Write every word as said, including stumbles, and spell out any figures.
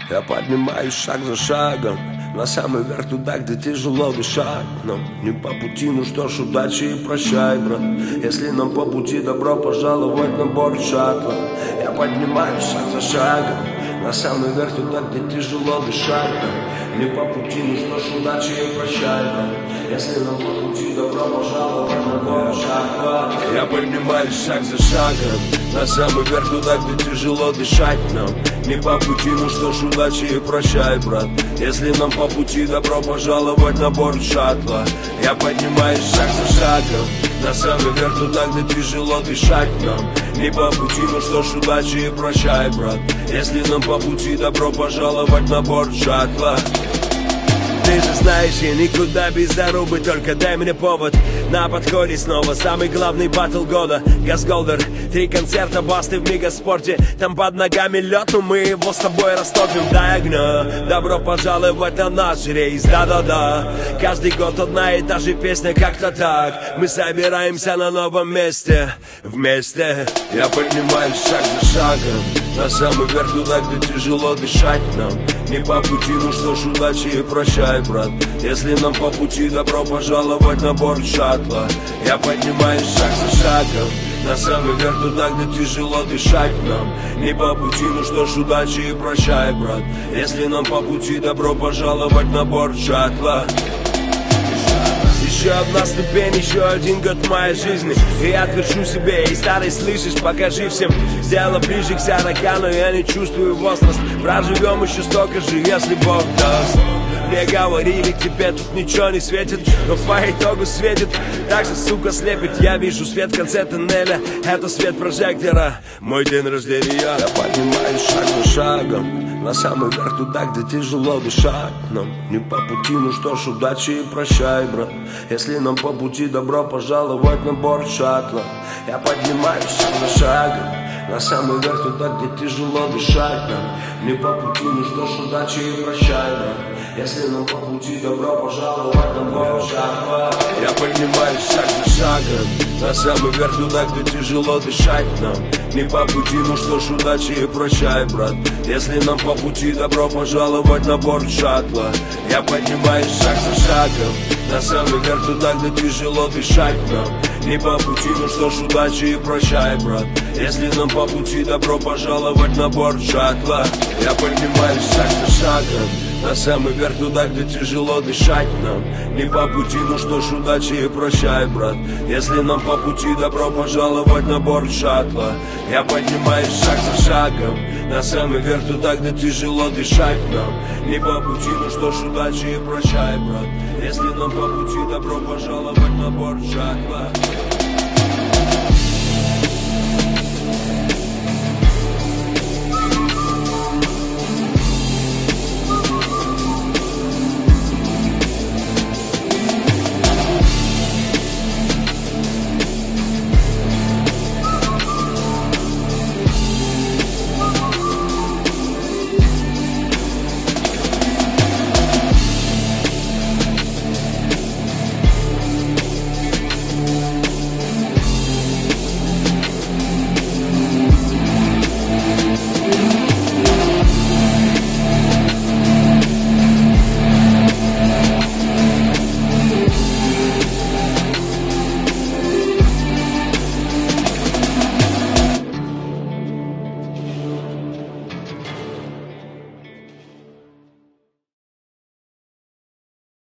Я поднимаюсь шаг за шагом на самый верх, туда, где тяжело дышать. Нам не по пути, ну что ж, удачи и прощай, брат. Если нам по пути, добро пожаловать на борт шаттла. Я поднимаюсь шаг за шагом на самый верх, туда, где тяжело дышать. Нам не по пути, ну что ж, удачи и прощай, брат. Если нам по пути, добро пожаловать на борт шаттла. Я поднимаюсь шаг за шагом на самый верх, туда, где тяжело дышать. Нам не по пути, ну что ж, удачи и прощай, брат. Если нам по пути, добро пожаловать на борт шаттла. Я поднимаюсь шаг за шагом на самый верх, туда, где тяжело дышать. Нам не по пути, ну что ж, удачи и прощай, брат. Если нам по пути, добро пожаловать на борт шаттла. Ты же знаешь, я никуда без зарубы, только дай мне повод. На подходе снова самый главный батл года. Газголдер, три концерта, басты в мегаспорте. Там под ногами лед, но мы его с тобой растопим. Дай огня, добро пожаловать на наш рейс, да-да-да. Каждый год одна и та же песня, как-то так. Мы собираемся на новом месте, вместе. Я поднимаюсь шаг за шагом на самый верх, туда, где тяжело дышать. Нам не по пути, ну что ж, удачи и прощай, брат. Если нам по пути, добро пожаловать на борт шаттла. Я поднимаюсь шаг за шагом на самый верх, туда, где тяжело дышать. Нам не по пути, ну что ж, удачи и прощай, брат. Если нам по пути, добро пожаловать на борт шаттла. Еще одна ступень, еще один год моей жизни. И я тверджу себе, и старый, слышишь, покажи всем. Сделала ближе к сорокану, я не чувствую возраст. Проживем еще столько же, если Бог даст. Мне говорили, к тебе тут ничего не светит, но по итогу светит. Так же, сука, слепит. Я вижу свет в конце тоннеля. Это свет прожектора. Мой день рождения. Я поднимаюсь шаг за шагом на самый верх, туда, где тяжело дышать. Нам не по пути, ну что ж, удачи и прощай, брат. Если нам по пути, добро пожаловать на борт шаттла. Я поднимаюсь шаг за шагом на самый верх, туда, где тяжело дышать. Нам не по пути, ну что ж, удачи и прощай, брат. Если нам по пути, добро пожаловать на борт шаттла. Я поднимаюсь шаг за шагом на самый верх, туда, где тяжело дышать. Нам не по пути, ну что ж, удачи и прощай, брат. Если нам по пути, добро пожаловать на борт шаттла. Я поднимаюсь шаг за шагом на самый верх, туда, где тяжело дышать. Нам не по пути, ну что ж, удачи и прощай, брат. Если нам по пути, добро пожаловать на борт шаттла. Я поднимаюсь шаг за шагом на самый верх, туда, где тяжело дышать. Нам не по пути, ну что ж, удачи и прощай, брат. Если нам по пути, добро пожаловать на борт шаттла. Я поднимаюсь шаг за шагом на самый верх, туда, где тяжело дышать. Нам не по пути, ну что ж, удачи и прощай, брат. Если нам по пути, добро пожаловать на борт шаттла.